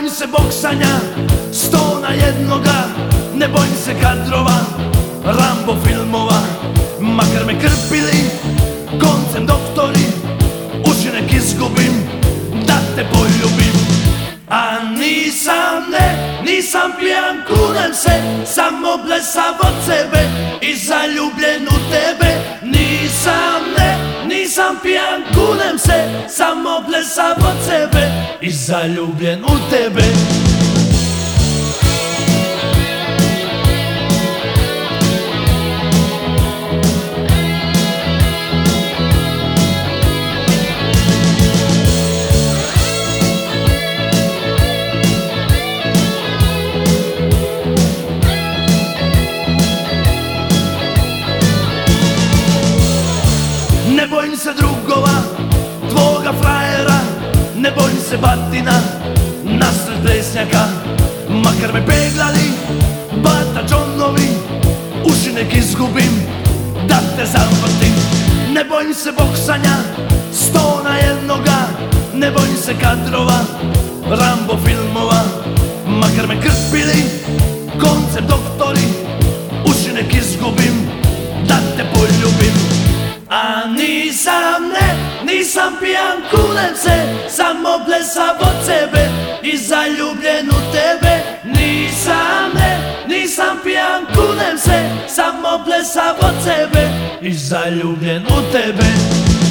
bojim se boksanja, 100 na jednoga. Ne bojim se kadrova, Rambo filmova. Makar me krpili koncem doktori, uši nek izgubim da te poljubim. A nisam pijan, kunem se, samo blesav od sebe i zaljubljen u tebe. Nisam pijan, kunem se, samo blesav od sebe i zaljubljen u tebe. Ne bojim se drugova, tvoga frajera, ne bojim se batina nasred plesnjaka. Makar me peglali Bata Johnovi, uši nek izgubim da te zavrtim. Ne bojim se boksanja, 100 na jednoga. Ne bojim se kadrova, Rambo filmova. Makar me krpili koncem doktori, uši nek izgubim da te poljubim. A nisam pijan, kunem se, samo blesav od sebe i zaljubljen u tebe. Nisam pijan, kunem se, samo blesav od sebe i zaljubljen u tebe.